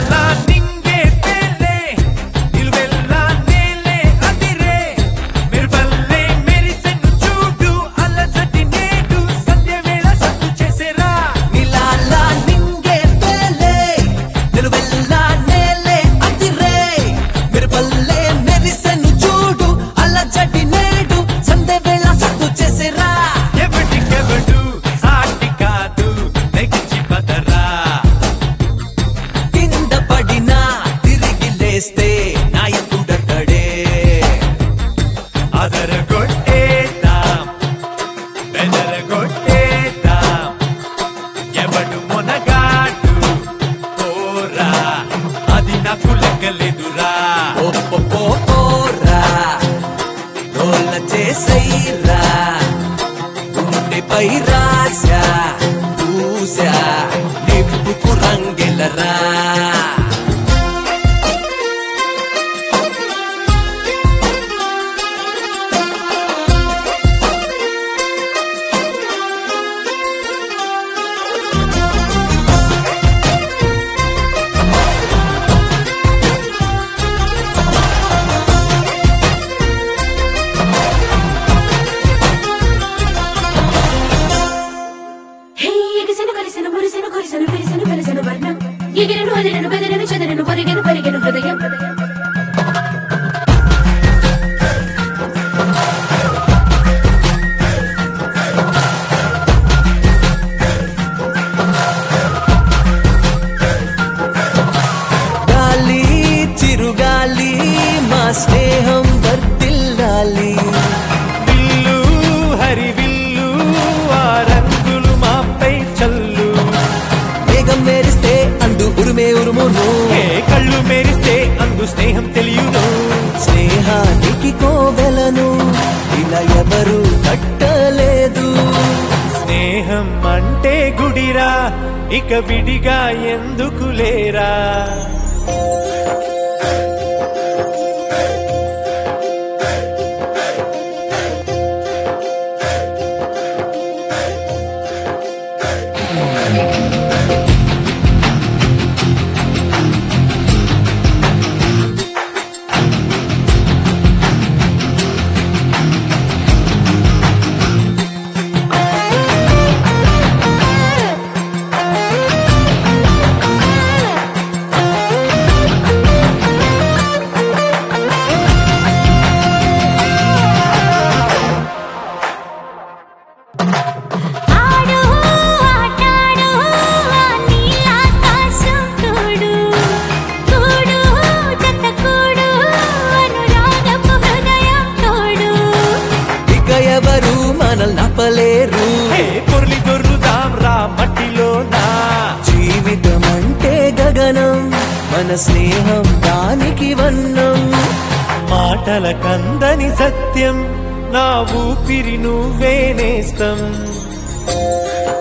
నాయకుడక్కడే అదరగొట్టేద్దాం బెదరగొట్టేద్దాం ఎవడు మొనగాడు పోరా అది నాకు లెక్కలేదురా పోరా డోల చేసైరా గుండెపై రాశా పూసా నిప్పుకు రంగెలరా ఎగిరెను అదిరెను బెదిరెను చెదరెను పరిగెను పరిగెను హృదయం గాలి చిరుగాలి మా స్నేహం వర్తిల్లాలి విల్లు హరివిల్లు ఆ రంగులు మాపై చల్లు మేఘం మేరిస్తే అందు ఉరుమే ఉరుమును కళ్ళు మేరిస్తే అందు స్నేహం తెలియను స్నేహానికి కోవెలను ఇలా ఎవరు కట్టలేదు స్నేహం అంటే గుడిరా ఇక విడిగా ఎందుకు లేరా ఎవరు మనల్ నప్పలేరు పొర్లి దొర్లుదాం రా మట్టిలోనా జీవితం అంటే గగనం మన స్నేహం దానికి వన్నం మాటల కందని సత్యం నా ఊపిరి నువ్వే నేస్తం